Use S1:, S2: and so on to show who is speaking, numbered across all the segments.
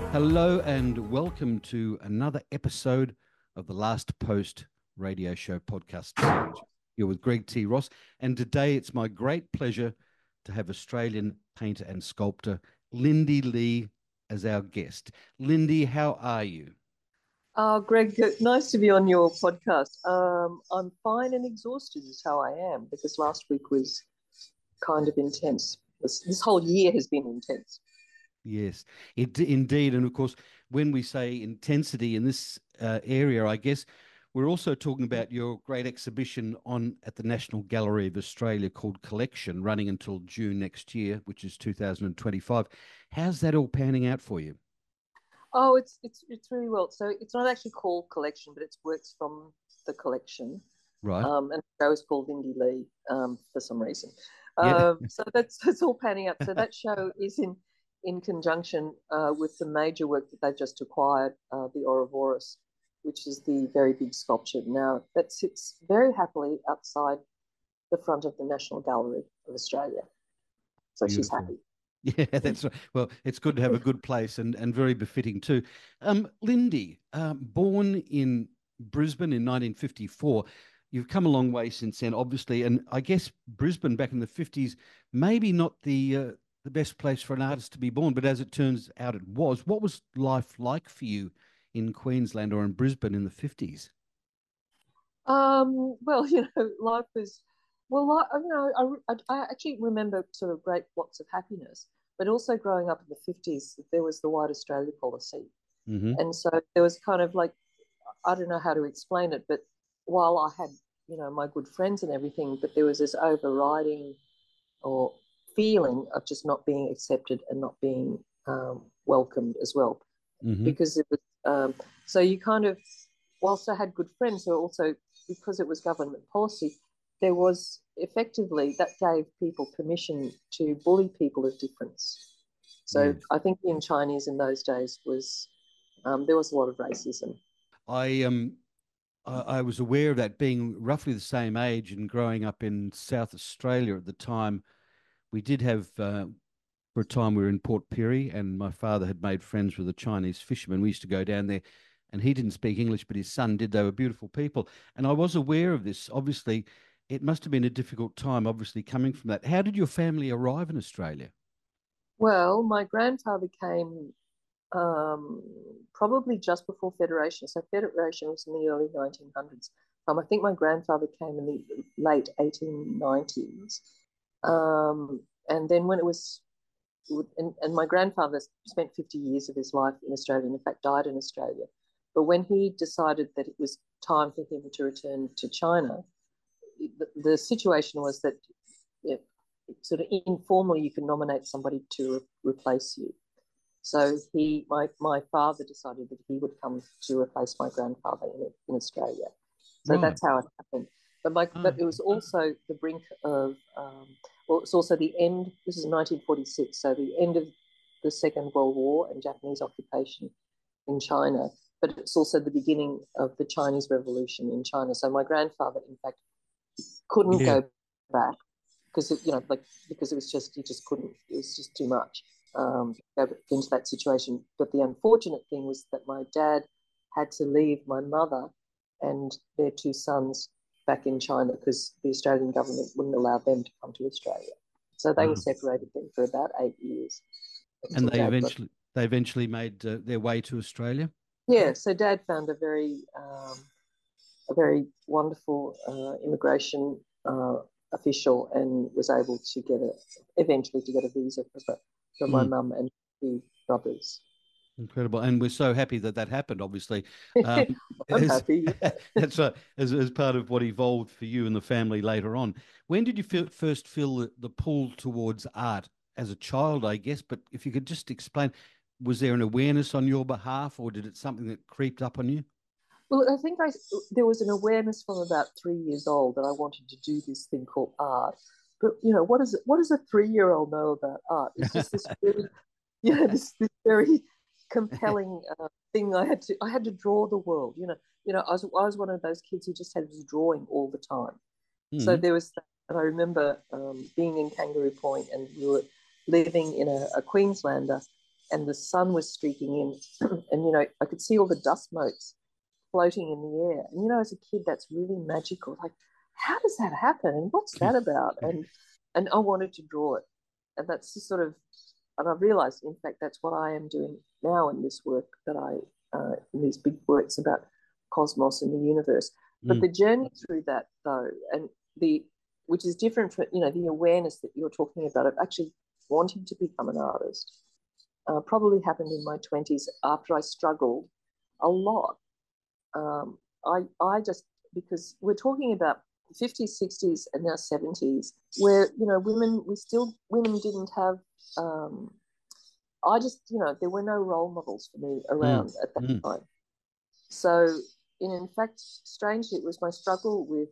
S1: Hello and welcome to another episode of the Last Post radio show podcast series. You're with Greg T. Ross, and today it's my great pleasure to have Australian painter and sculptor Lindy Lee as our guest. Lindy, how are you?
S2: Greg, nice to be on your podcast. I'm fine and exhausted is how I am because last week was kind of intense. This whole year has been intense.
S1: Yes, indeed. And of course, when we say intensity in this area, I guess we're also talking about your great exhibition on at the National Gallery of Australia called Collection, running until June next year, which is 2025. How's that all panning out for you?
S2: Oh, it's really well. So it's not actually called Collection, but it's works from the collection.
S1: Right.
S2: And the show is called Lindy Lee for some reason.
S1: Yeah.
S2: So that's all panning out. So that show is in conjunction with the major work that they've just acquired, the Ouroboros, which is the very big sculpture now that sits very happily outside the front of the National Gallery of Australia. So she's
S1: Beautiful.
S2: happy.
S1: Yeah, that's right. Well, it's good to have a good place and very befitting too. Lindy, born in Brisbane in 1954, you've come a long way since then, obviously, and I guess Brisbane back in the 50s, maybe not the best place for an artist to be born, but as it turns out, it was. What was life like for you in Queensland or in Brisbane in the 50s?
S2: Well, life was, well, I actually remember sort of great blocks of happiness, but also growing up in the 50s, there was the White Australia policy.
S1: Hmm.
S2: And so there was kind of like, I don't know how to explain it, but while I had, my good friends and everything, but there was this overriding or feeling of just not being accepted and not being welcomed as well.
S1: Hmm.
S2: Because it was, so you kind of, whilst I had good friends, so also because it was government policy, there was effectively that gave people permission to bully people of difference. So
S1: Yes.
S2: I think in Chinese in those days was there was a lot of racism.
S1: I I was aware of that being roughly the same age and growing up in South Australia at the time. We did have, for a time, we were in Port Pirie, and my father had made friends with a Chinese fisherman. We used to go down there, and he didn't speak English, but his son did. They were beautiful people. And I was aware of this. Obviously, it must have been a difficult time, obviously, coming from that. How did your family arrive in Australia?
S2: Well, my grandfather came probably just before Federation. So Federation was in the early 1900s. I think my grandfather came in the late 1890s. And then when it was, and my grandfather spent 50 years of his life in Australia, and in fact died in Australia. But when he decided that it was time for him to return to China, the situation was that it, sort of informally you can nominate somebody to replace you. So my father decided that he would come to replace my grandfather in Australia. So
S1: Right.
S2: that's how it happened. But it was also the brink of well, it's also the end. This is 1946, so the end of the Second World War and Japanese occupation in China. But it's also the beginning of the Chinese Revolution in China. So my grandfather, in fact, couldn't
S1: Yeah.
S2: go back because because it was just he just couldn't. It was just too much go into that situation. But the unfortunate thing was that my dad had to leave my mother and their two sons back in China because the Australian government wouldn't allow them to come to Australia. So they were
S1: Wow.
S2: separated then for about 8 years
S1: And
S2: until Dad got.
S1: they eventually made their way to Australia.
S2: Yeah, so Dad found a very wonderful immigration official and was able to eventually to get a visa for my
S1: Mm.
S2: mum and two brothers.
S1: Incredible, and we're so happy that that happened. Obviously, um,
S2: I'm
S1: as,
S2: happy.
S1: that's right, as part of what evolved for you and the family later on. When did you first feel the pull towards art as a child? I guess, but if you could just explain, was there an awareness on your behalf, or did it something that creeped up on you?
S2: Well, I think there was an awareness from about 3 years old that I wanted to do this thing called art. But what does a 3-year-old know about art? It's just this really, this very compelling thing. I had to draw the world. I was one of those kids who just had this drawing all the time. So
S1: Mm.
S2: there was that, and I remember being in Kangaroo Point, and we were living in a Queenslander and the sun was streaking in, and I could see all the dust motes floating in the air. And as a kid, that's really magical. Like, how does that happen? And what's that about? And I wanted to draw it, and that's the sort of, and I realized, in fact, that's what I am doing now in this work that in these big works about cosmos and the universe. But the journey through that, though, and which is different from the awareness that you're talking about of actually wanting to become an artist, probably happened in my 20s after I struggled a lot. I just, because we're talking about 50s, 60s, and now 70s, where women didn't have. There were no role models for me around at that time. So, in fact, strangely, it was my struggle with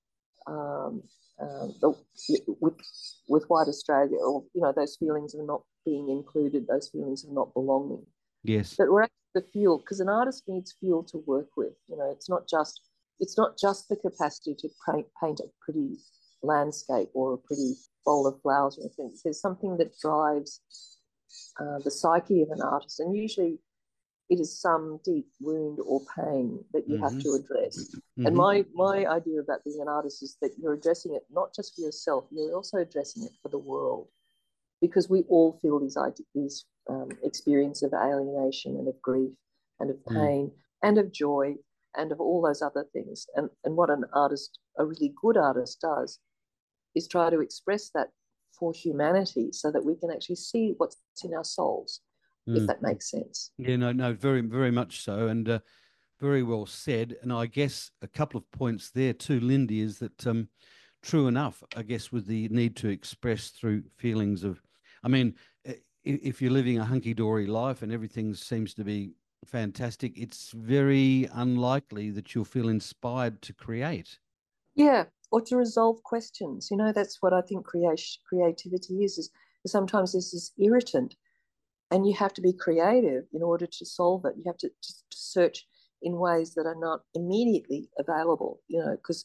S2: with white Australia, or those feelings of not being included, those feelings of not belonging.
S1: Yes,
S2: that were actually the fuel, because an artist needs fuel to work with. It's not just the capacity to paint a pretty landscape or a pretty bowl of flowers or anything. There's something that drives the psyche of an artist, and usually it is some deep wound or pain that you have to address. And my idea about being an artist is that you're addressing it not just for yourself, you're also addressing it for the world, because we all feel these experience of alienation and of grief and of pain and of joy and of all those other things. And what a really good artist does is try to express that for humanity so that we can actually see what's in our souls, if that makes sense.
S1: Yeah, no, very, very much so. And very well said. And I guess a couple of points there too, Lindy, is that true enough, I guess, with the need to express through feelings of, I mean, if you're living a hunky-dory life and everything seems to be fantastic, it's very unlikely that you'll feel inspired to create.
S2: Yeah, or to resolve questions. That's what I think creativity is sometimes this is irritant, and you have to be creative in order to solve it. You have to search in ways that are not immediately available, because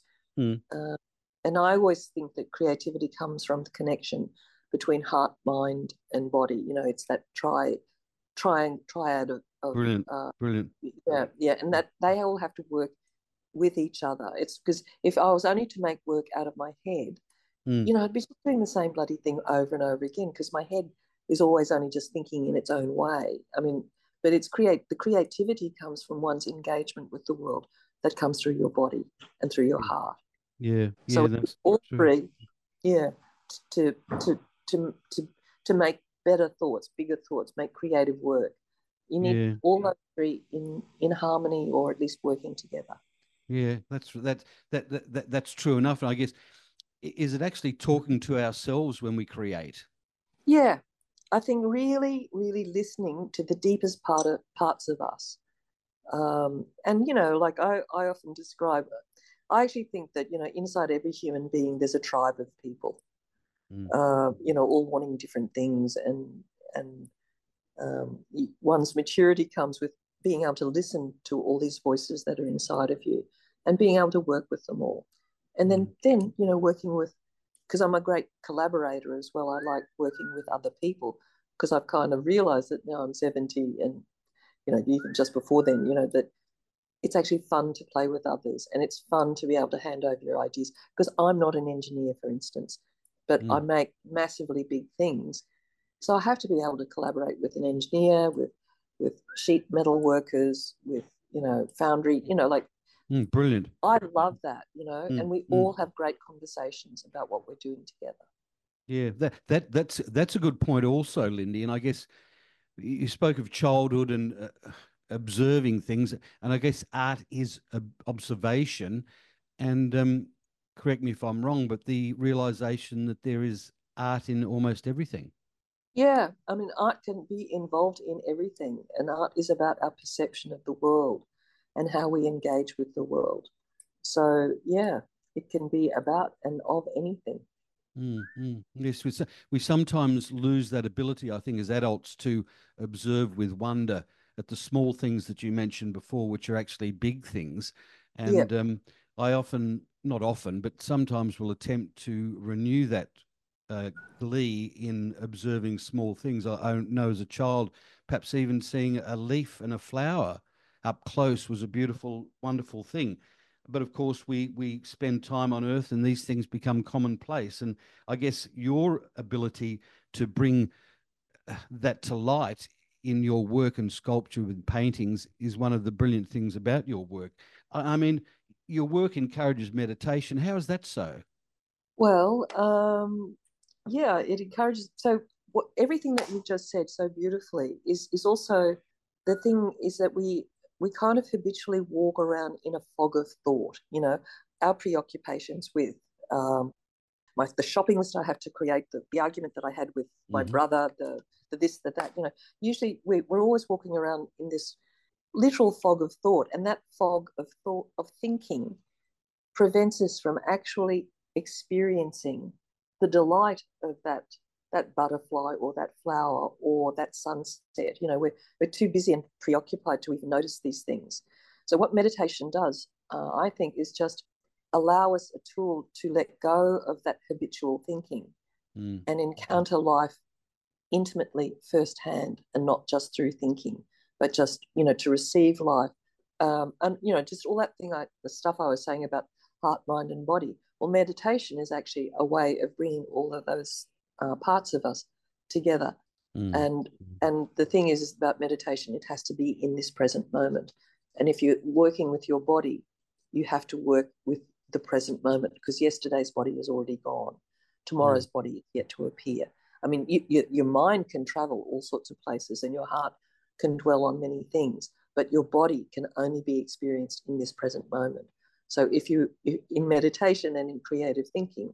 S2: and I always think that creativity comes from the connection between heart, mind, and body. It's that triad of
S1: brilliant.
S2: Yeah, and that they all have to work with each other. It's because if I was only to make work out of my head, I'd be doing the same bloody thing over and over again, because my head is always only just thinking in its own way. I mean, but the creativity comes from one's engagement with the world that comes through your body and through your heart.
S1: Yeah,
S2: so
S1: that's
S2: all
S1: true.
S2: three, yeah, to make better thoughts, bigger thoughts, make creative work. You need all those three in harmony, or at least working together.
S1: Yeah, that's true enough. And I guess, is it actually talking to ourselves when we create?
S2: Yeah, I think really, really listening to the deepest parts of us. And like I often describe, I actually think that inside every human being there's a tribe of people, all wanting different things, and one's maturity comes with being able to listen to all these voices that are inside of you, and being able to work with them all, and then working with, because I'm a great collaborator as well. I like working with other people, because I've kind of realized that now I'm 70, and even just before then, that it's actually fun to play with others, and it's fun to be able to hand over your ideas, because I'm not an engineer, for instance, but I make massively big things. So I have to be able to collaborate with an engineer, with sheet metal workers, with foundry, like
S1: brilliant.
S2: I love that, and we all have great conversations about what we're doing together.
S1: Yeah, that's a good point also, Lindy. And I guess you spoke of childhood and observing things, and I guess art is observation. And correct me if I'm wrong, but the realization that there is art in almost everything.
S2: Yeah, I mean, art can be involved in everything, and art is about our perception of the world and how we engage with the world. So, yeah, it can be about and of anything.
S1: Yes, we sometimes lose that ability, I think, as adults, to observe with wonder at the small things that you mentioned before, which are actually big things. And I often, not often, but sometimes will attempt to renew that glee in observing small things. I know as a child, perhaps even seeing a leaf and a flower up close was a beautiful, wonderful thing. But of course, we spend time on Earth, and these things become commonplace. And I guess your ability to bring that to light in your work and sculpture with paintings is one of the brilliant things about your work. I mean, your work encourages meditation. How is that so?
S2: Well, yeah, it encourages. So everything that you've just said so beautifully is also the thing is that we kind of habitually walk around in a fog of thought. You know, our preoccupations with um, the shopping list I have to create, the argument that I had with my
S1: Mm-hmm.
S2: brother, the this, the that. You know, usually we're always walking around in this literal fog of thought, and that fog of thought of thinking prevents us from actually experiencing the delight of that butterfly or that flower or that sunset. You know, we're too busy and preoccupied to even notice these things. So what meditation does, I think, is just allow us a tool to let go of that habitual thinking
S1: Mm.
S2: and encounter life intimately firsthand, and not just through thinking, but just, you know, to receive life. And, you know, just all that thing, the stuff I was saying about heart, mind, and body. Well, meditation is actually a way of bringing all of those parts of us together.
S1: Mm.
S2: And the thing is about meditation, it has to be in this present moment. And if you're working with your body, you have to work with the present moment, because yesterday's body is already gone.
S1: Mm.
S2: Tomorrow's body is yet to appear. I mean, your mind can travel all sorts of places, and your heart can dwell on many things, but your body can only be experienced in this present moment. So if you in meditation and in creative thinking,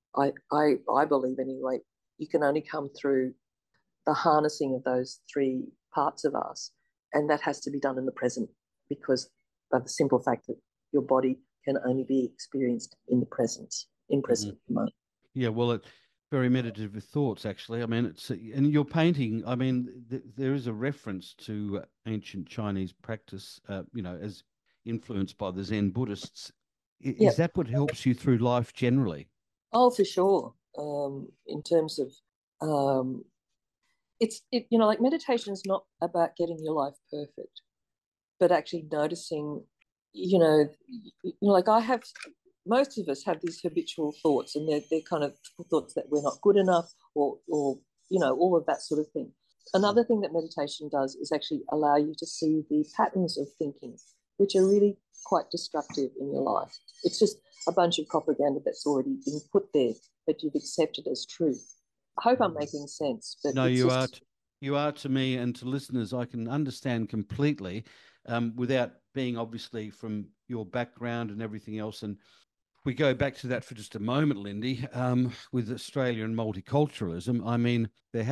S2: I believe anyway, you can only come through the harnessing of those three parts of us, and that has to be done in the present, because of the simple fact that your body can only be experienced in the present, in
S1: Mm.
S2: present moment.
S1: Yeah, well, very meditative thoughts, actually. I mean, and your painting. I mean, there is a reference to ancient Chinese practice, as influenced by the Zen Buddhists. Is
S2: Yep.
S1: that what helps you through life generally?
S2: Oh, for sure. In terms of you know, like meditation is not about getting your life perfect, but actually noticing, like I have, most of us have these habitual thoughts, and they're kind of thoughts that we're not good enough, or you know, all of that sort of thing. Another thing that meditation does is actually allow you to see the patterns of thinking, which are really quite destructive in your life. It's just a bunch of propaganda that's already been put there that you've accepted as truth. I hope I'm making sense, but
S1: No,
S2: it's just
S1: you are to me and to listeners. I can understand completely, without being obviously from your background and everything else. And we go back to that for just a moment, Lindy, with Australia and multiculturalism. I mean,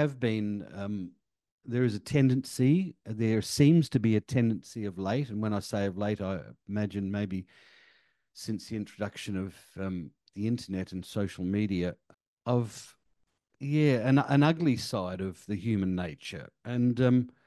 S1: there is a tendency, there seems to be a tendency of late, and when I say of late, I imagine maybe since the introduction of the internet and social media, of yeah, an ugly side of the human nature. And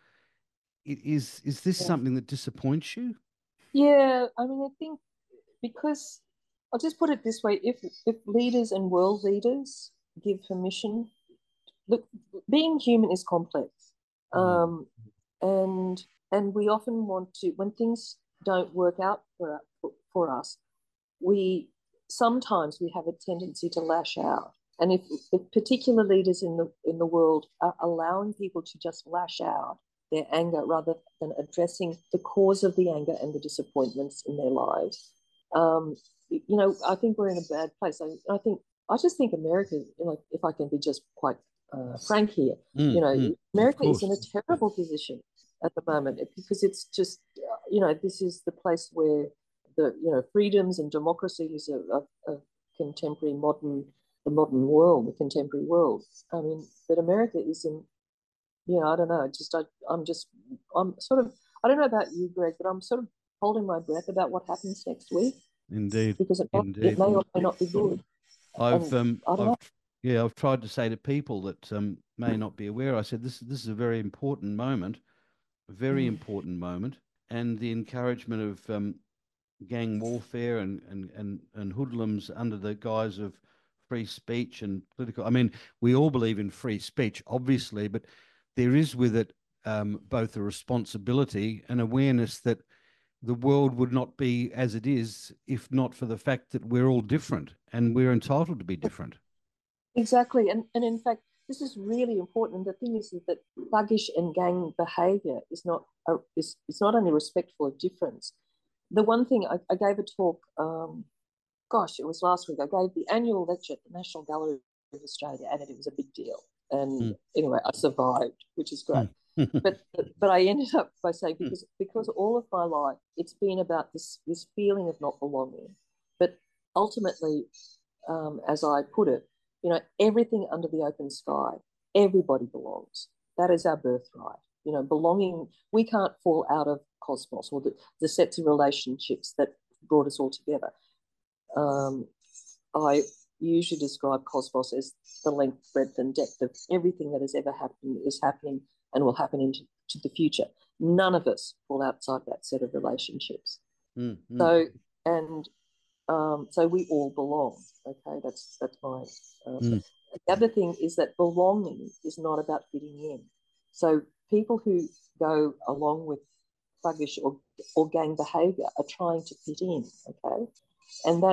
S1: is this something that disappoints you?
S2: yeah. I mean, I think because I'll just put it this way: if leaders and world leaders give permission, look, being human is complex,
S1: Mm,
S2: um, and we often want to, when things don't work out for us, we sometimes we have a tendency to lash out. And if particular leaders in the world are allowing people to just lash out their anger rather than addressing the cause of the anger and the disappointments in their lives, you know, I think we're in a bad place. I just think America, you know, if I can be just quite frank here, you know,
S1: of
S2: America is in
S1: course.
S2: a terrible position at the moment, because it's just, you know, this is the place where the, you know, freedoms and democracies of contemporary the modern world, the contemporary world. I mean, but America is in, you know, I don't know, I'm sort of, I don't know about you, Greg, but I'm sort of holding my breath about what happens next week,
S1: Indeed,
S2: because it
S1: indeed.
S2: may or may not be good. And I don't know.
S1: I've tried to say to people that may not be aware. I said this is a very important moment, a very
S2: Mm.
S1: important moment, and the encouragement of gang warfare and hoodlums under the guise of free speech and political. I mean, we all believe in free speech, obviously, but there is with it both a responsibility and awareness that the world would not be as it is if not for the fact that we're all different and we're entitled to be different.
S2: Exactly. And in fact, this is really important. And the thing is that thuggish and gang behavior is not only respectful of difference. The one thing I gave a talk, gosh, it was last week. I gave the annual lecture at the National Gallery of Australia, and it was a big deal. And anyway, I survived, which is great. But I ended up by saying because all of my life it's been about this feeling of not belonging. But ultimately, as I put it, everything under the open sky, everybody belongs. That is our birthright. Belonging. We can't fall out of cosmos or the sets of relationships that brought us all together. I usually describe cosmos as the length, breadth, and depth of everything that has ever happened, is happening, and will happen into the future. None of us fall outside that set of relationships. So we all belong. Okay, that's my. The other thing is that belonging is not about fitting in. So people who go along with thuggish or gang behaviour are trying to fit in. Okay, and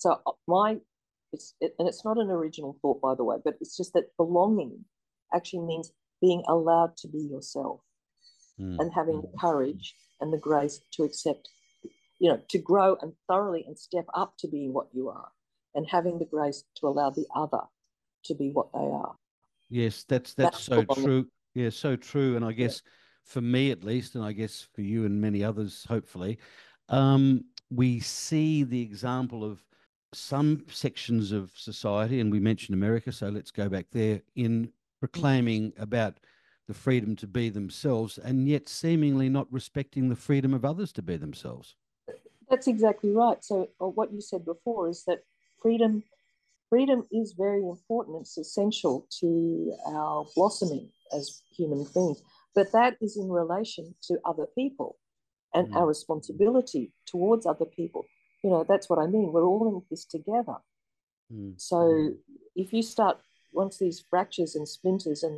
S2: it's not an original thought, by the way, but it's just that belonging actually means being allowed to be yourself and having the courage and the grace to accept, to grow and thoroughly and step up to being what you are, and having the grace to allow the other to be what they are.
S1: Yes, that's so belonging. True. Yeah, so true. And I guess for me at least, and I guess for you and many others, hopefully, we see the example of some sections of society, and we mentioned America, so let's go back there, in proclaiming about the freedom to be themselves and yet seemingly not respecting the freedom of others to be themselves.
S2: That's exactly right. So what you said before is that freedom is very important. It's essential to our blossoming as human beings. But that is in relation to other people and our responsibility towards other people. That's what I mean. We're all in this together. So if you start, once these fractures and splinters and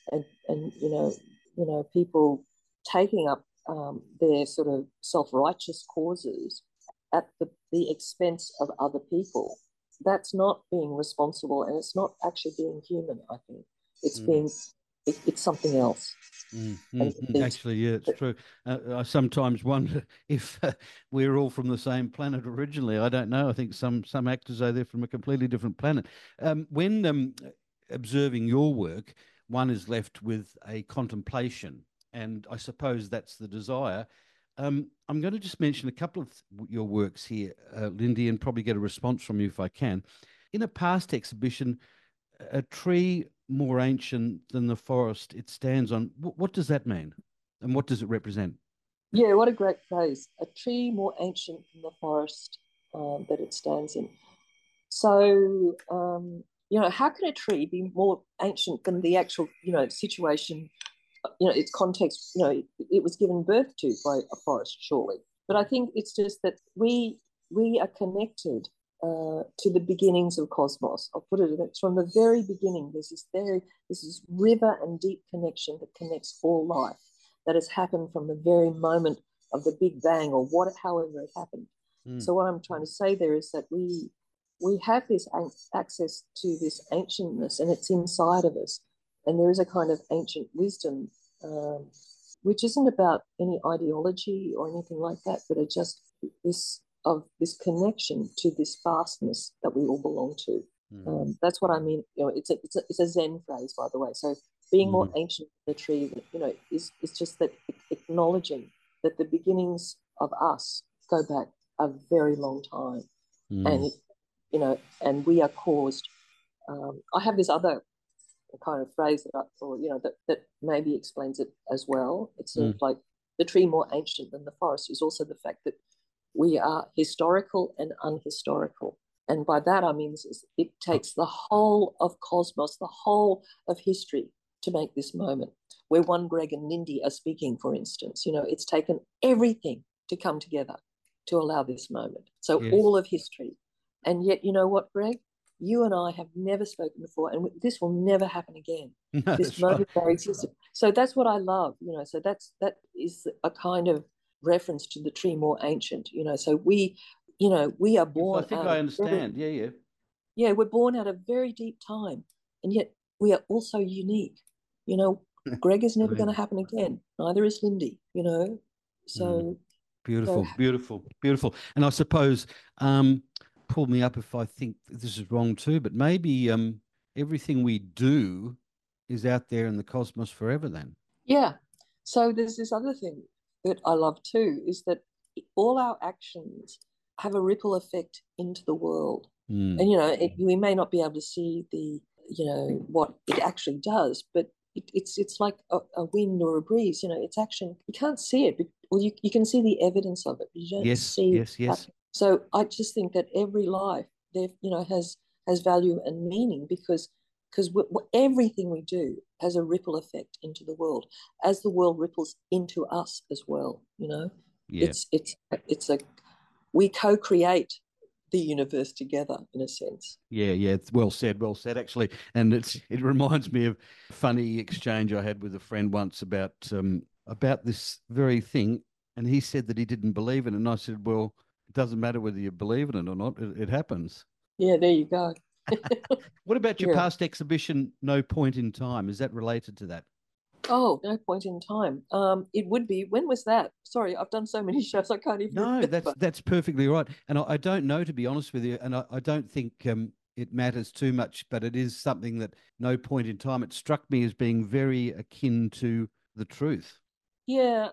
S2: people taking up their sort of self-righteous causes at the expense of other people, that's not being responsible, and it's not actually being human. I think it's it's something else.
S1: Actually, yeah, it's true. I sometimes wonder if we're all from the same planet originally. I don't know. I think some actors are there from a completely different planet. When observing your work, one is left with a contemplation, and I suppose that's the desire. I'm going to just mention a couple of your works here, Lindy, and probably get a response from you if I can. In a past exhibition, a tree more ancient than the forest it stands on. What does that mean? And what does it represent?
S2: Yeah, what a great phrase. A tree more ancient than the forest that it stands in. So, how can a tree be more ancient than the actual, situation, its context, it was given birth to by a forest, surely. But I think it's just that we are connected to the beginnings of cosmos. I'll put it from the very beginning. There's this river and deep connection that connects all life that has happened from the very moment of the Big Bang, or however it happened. So what I'm trying to say there is that we have this access to this ancientness, and it's inside of us. And there is a kind of ancient wisdom, which isn't about any ideology or anything like that, but it's just this connection to this vastness that we all belong to. That's what I mean. It's a Zen phrase, by the way. So being more ancient than the tree, is just that acknowledging that the beginnings of us go back a very long time, and we are caused. I have this other kind of phrase that I thought, that maybe explains it as well. It's sort of like the tree more ancient than the forest is also the fact that we are historical and unhistorical. And by that I mean it takes the whole of cosmos, the whole of history to make this moment. Where one Greg and Lindy are speaking, for instance, it's taken everything to come together to allow this moment. So all of history. And yet, you know what, Greg? you and I have never spoken before, and this will never happen again.
S1: No,
S2: This
S1: that's right.
S2: moment of our existence. So that's what I love, So that is a kind of reference to the tree more ancient, So we are
S1: Yes, I
S2: born
S1: think
S2: out
S1: I
S2: of
S1: understand. Yeah, yeah.
S2: yeah, we're born out of very deep time, and yet we are also unique. You know, Greg is never going to
S1: Absolutely.
S2: happen again. Neither is Lindy.
S1: Mm.
S2: So so
S1: Beautiful, beautiful, beautiful. And I suppose, pull me up if I think this is wrong too, but maybe everything we do is out there in the cosmos forever then.
S2: yeah. So there's this other thing that I love too is that all our actions have a ripple effect into the world.
S1: Mm.
S2: And we may not be able to see what it actually does, but it's like a wind or a breeze. It's action. You can't see it, but well, you can see the evidence of it, but you don't
S1: Yes,
S2: see
S1: yes,
S2: that.
S1: yes.
S2: So I just think that every life there, has value and meaning because everything we do has a ripple effect into the world as the world ripples into us as well.
S1: Yeah.
S2: It's a we co-create the universe together in a sense.
S1: Yeah, yeah, it's well said actually. And it reminds me of a funny exchange I had with a friend once about this very thing. And he said that he didn't believe in it. And I said, well, it doesn't matter whether you believe in it or not, it happens.
S2: Yeah, there you go.
S1: What about your
S2: Yeah.
S1: past exhibition, No Point in Time? Is that related to that?
S2: Oh, no point in time. It would be. When was that? Sorry, I've done so many shows I can't even
S1: No,
S2: remember.
S1: that's perfectly right. And I don't know, to be honest with you, and I don't think it matters too much, but it is something that No Point in Time, it struck me as being very akin to the truth.
S2: Yeah.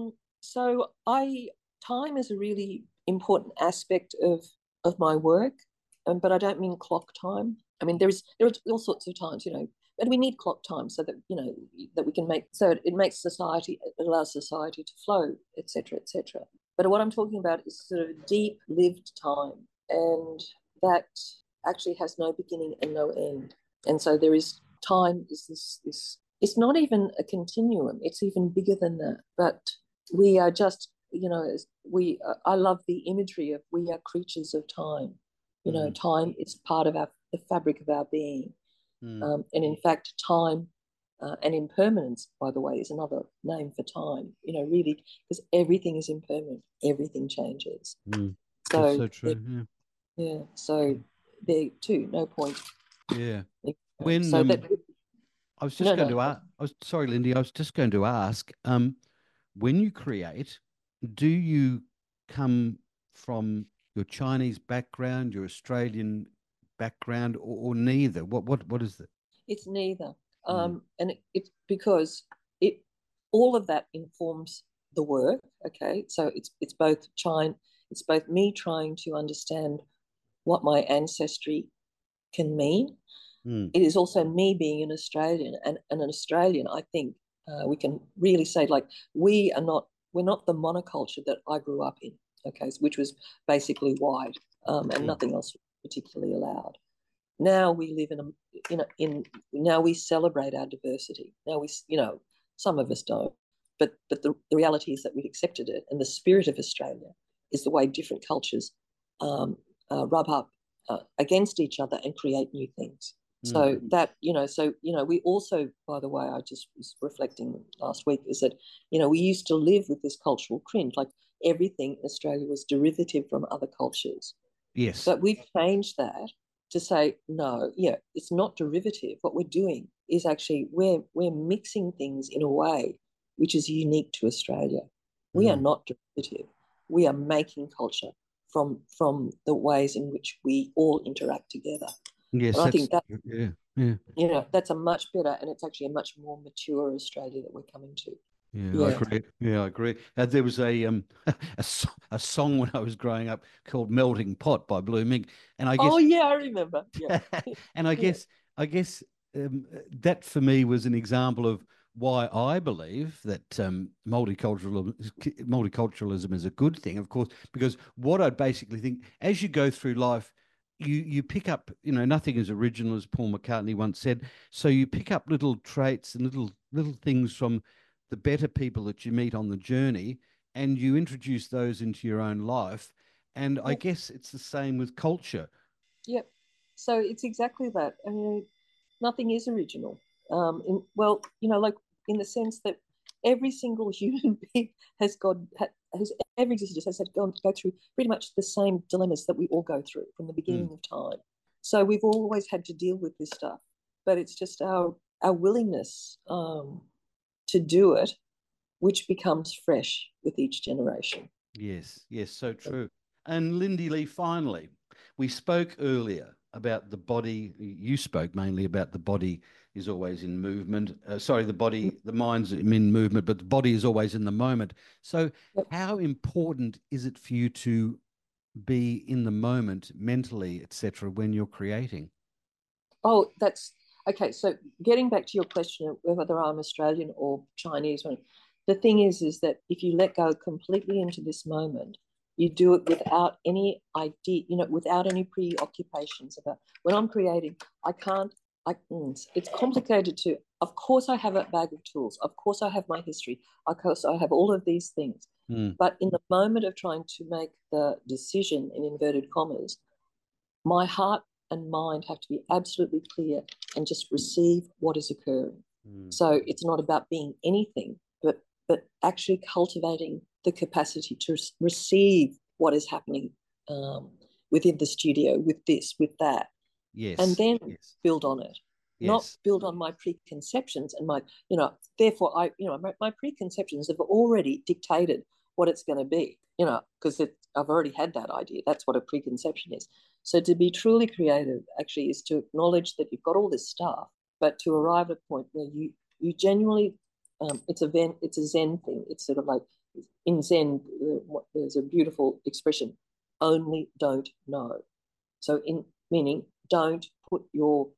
S2: So I time is a really important aspect of my work, but I don't mean clock time. I mean there are all sorts of times, but we need clock time so that that we can make so it makes society it allows society to flow, etc., etc. But what I'm talking about is sort of deep lived time, and that actually has no beginning and no end. And so there is time is this it's not even a continuum, it's even bigger than that, but we are just we I love the imagery of we are creatures of time.
S1: Mm,
S2: Time is part of the fabric of our being.
S1: mm,
S2: And in fact time and impermanence, by the way, is another name for time, really, because everything is impermanent, everything changes.
S1: mm. That's
S2: So
S1: so true.
S2: yeah, so there too, no point.
S1: Yeah. Yeah. When
S2: So that
S1: I was just
S2: no,
S1: going
S2: no.
S1: to ask, I was sorry, Lindy, I was just going to ask, when you create, do you come from your Chinese background, your Australian background, or neither? What is it?
S2: It's neither.
S1: Mm,
S2: And it's because it all of that informs the work. Okay, so it's both me trying to understand what my ancestry can mean.
S1: mm,
S2: It is also me being an Australian, and an Australian. I think we can really say like we're not the monoculture that I grew up in. Okay, which was basically white, and
S1: mm.
S2: nothing else particularly allowed. Now we live in a in now we celebrate our diversity. Now we some of us don't, but the reality is that we've accepted it, and the spirit of Australia is the way different cultures rub up against each other and create new things.
S1: Mm.
S2: So that we also, by the way, I just was reflecting last week, is that we used to live with this cultural cringe, like everything in Australia was derivative from other cultures,
S1: Yes.
S2: but we've changed that to say, no, yeah, it's not derivative. What we're doing is actually we're mixing things in a way which is unique to Australia. We are
S1: Mm.
S2: not derivative. We are making culture from the ways in which we all interact together.
S1: Yes,
S2: And I
S1: that's
S2: think that
S1: yeah, yeah.
S2: that's a much better, and it's actually a much more mature Australia that we're coming to.
S1: Yeah, I
S2: Yeah.
S1: agree. Yeah, I agree. There was a song when I was growing up called "Melting Pot" by Blue Mink, and I
S2: Oh
S1: guess
S2: yeah, I remember. Yeah.
S1: and I
S2: Yeah.
S1: guess I guess that for me was an example of why I believe that multiculturalism is a good thing, of course, because what I basically think as you go through life, you pick up, nothing is original, as Paul McCartney once said. So you pick up little traits and little things from the better people that you meet on the journey, and you introduce those into your own life. And I
S2: Yep.
S1: guess it's the same with culture.
S2: Yep. So it's exactly that. I mean, nothing is original. Like in the sense that every single human being has ever existed has had to go through pretty much the same dilemmas that we all go through from the beginning of time. So we've always had to deal with this stuff, but it's just our willingness to do it, which becomes fresh with each generation.
S1: Yes, so true. And Lindy Lee, finally, we spoke earlier about the body. You spoke mainly about the body is always in movement. The mind's in movement, but the body is always in the moment. So how important is it for you to be in the moment mentally, etc., when you're creating?
S2: Oh, that's okay. So getting back to your question of whether I'm Australian or Chinese, the thing is that if you let go completely into this moment, you do it without any idea, without any preoccupations about when I'm creating. It's complicated too. Of course, I have a bag of tools. Of course, I have my history. Of course, I have all of these things. But in the moment of trying to make the decision, in inverted commas, my heart and mind have to be absolutely clear and just receive what is occurring. So it's not about being anything, but actually cultivating the capacity to receive what is happening within the studio, with this, with that.
S1: Yes.
S2: And then build on it. Yes. Not build on my preconceptions and therefore my preconceptions have already dictated what it's going to be, because I've already had that idea. That's what a preconception is. So to be truly creative actually is to acknowledge that you've got all this stuff, but to arrive at a point where you genuinely, it's a Zen thing. It's sort of like in Zen, there's a beautiful expression, only don't know. So meaning don't put your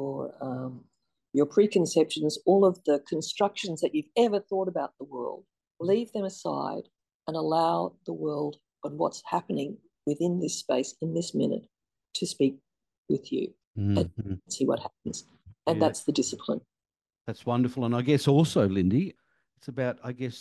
S2: preconceptions, all of the constructions that you've ever thought about the world, leave them aside and allow the world and what's happening within this space in this minute to speak with you and see what happens. And that's the discipline.
S1: That's wonderful. And I guess also, Lindy, it's about,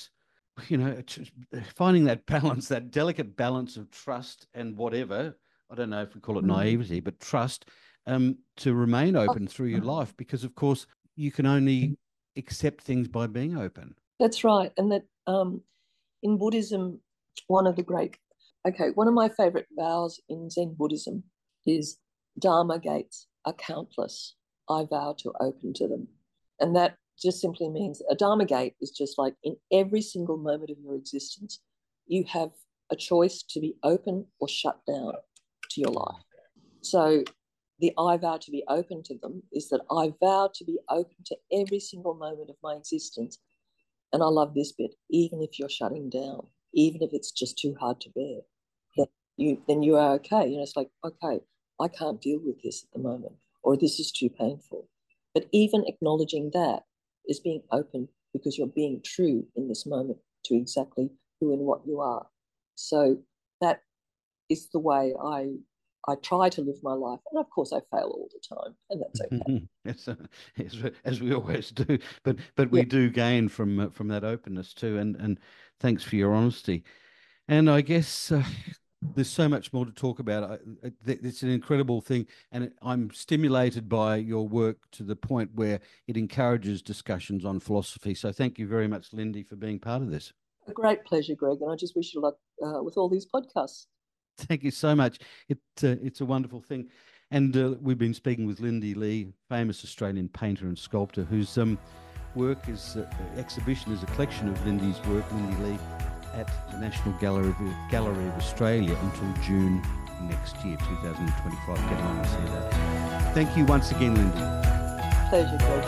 S1: finding that balance, that delicate balance of trust and whatever. I don't know if we call it naivety, but trust to remain open through your life, because, of course, you can only accept things by being open.
S2: That's right. And that in Buddhism, one of my favorite vows in Zen Buddhism is Dharma gates are countless. I vow to open to them. And that just simply means a Dharma gate is just like in every single moment of your existence, you have a choice to be open or shut down to your life. So the I vow to be open to them is that I vow to be open to every single moment of my existence. And I love this bit, even if you're shutting down, even if it's just too hard to bear, then you are okay. It's like, okay, I can't deal with this at the moment, or this is too painful. But even acknowledging that is being open, because you're being true in this moment to exactly who and what you are. So that is the way I try to live my life. And of course I fail all the time, and that's
S1: okay. As we always do, but we do gain from that openness too. And thanks for your honesty. And I guess there's so much more to talk about. It's an incredible thing, and I'm stimulated by your work to the point where it encourages discussions on philosophy. So thank you very much, Lindy, for being part of this.
S2: A great pleasure, Greg, and I just wish you luck with all these podcasts.
S1: Thank you so much. It's a wonderful thing. And we've been speaking with Lindy Lee, famous Australian painter and sculptor, whose work is exhibition is a collection of Lindy's work, Lindy Lee, at the National Gallery of Australia until June next year, 2025. Get along and see that. Thank you once again, Lindy.
S2: Pleasure, Greg.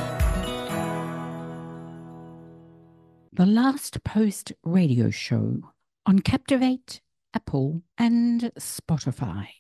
S3: The Last Post radio show on Captivate, Apple and Spotify.